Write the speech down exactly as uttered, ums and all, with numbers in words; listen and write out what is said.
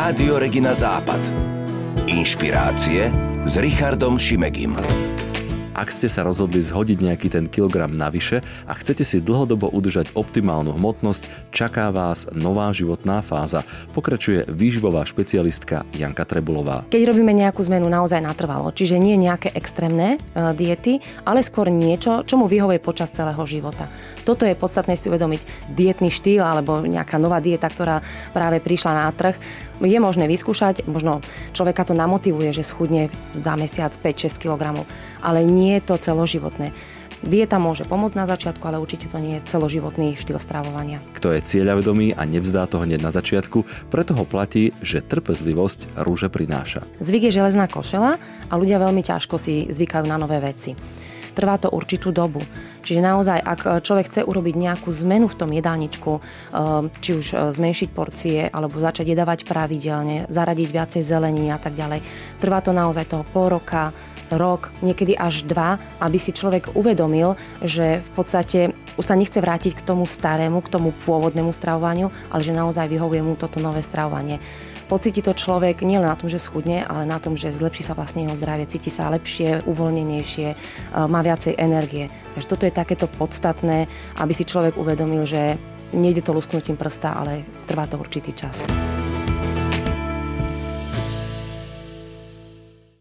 Rádio Regina Západ. Inšpirácie s Richardom Šimegim. Ak ste sa rozhodli zhodiť nejaký ten kilogram navyše a chcete si dlhodobo udržať optimálnu hmotnosť, čaká vás nová životná fáza. Pokračuje výživová špecialistka Janka Trebulová. Keď robíme nejakú zmenu naozaj natrvalo, čiže nie nejaké extrémne e, diety, ale skôr niečo, čo mu vyhovuje počas celého života. Toto je podstatné si uvedomiť. Dietný štýl alebo nejaká nová dieta, ktorá práve prišla na trh, je možné vyskúšať, možno človeka to namotivuje, že schudne za mesiac päť šesť kilogramov, ale nie je to celoživotné. Dieta môže pomôcť na začiatku, ale určite to nie je celoživotný štýl stravovania. Kto je cieľavedomý a nevzdá to hneď na začiatku, preto ho platí, že trpezlivosť rúže prináša. Zvyk je železná košeľa a ľudia veľmi ťažko si zvykajú na nové veci. Trvá to určitú dobu. Čiže naozaj, ak človek chce urobiť nejakú zmenu v tom jedálničku, či už zmenšiť porcie, alebo začať jedávať pravidelne, zaradiť viacej zeleniny a tak ďalej, trvá to naozaj toho pol roka, rok, niekedy až dva, aby si človek uvedomil, že v podstate už sa nechce vrátiť k tomu starému, k tomu pôvodnému stravovaniu, ale že naozaj vyhovuje mu toto nové stravovanie. Pocíti to človek nielen na tom, že schudne, ale na tom, že zlepší sa vlastne jeho zdravie, cíti sa lepšie, uvoľnenejšie, má viacej energie. Takže toto je takéto podstatné, aby si človek uvedomil, že nejde to lusknutím prsta, ale trvá to určitý čas.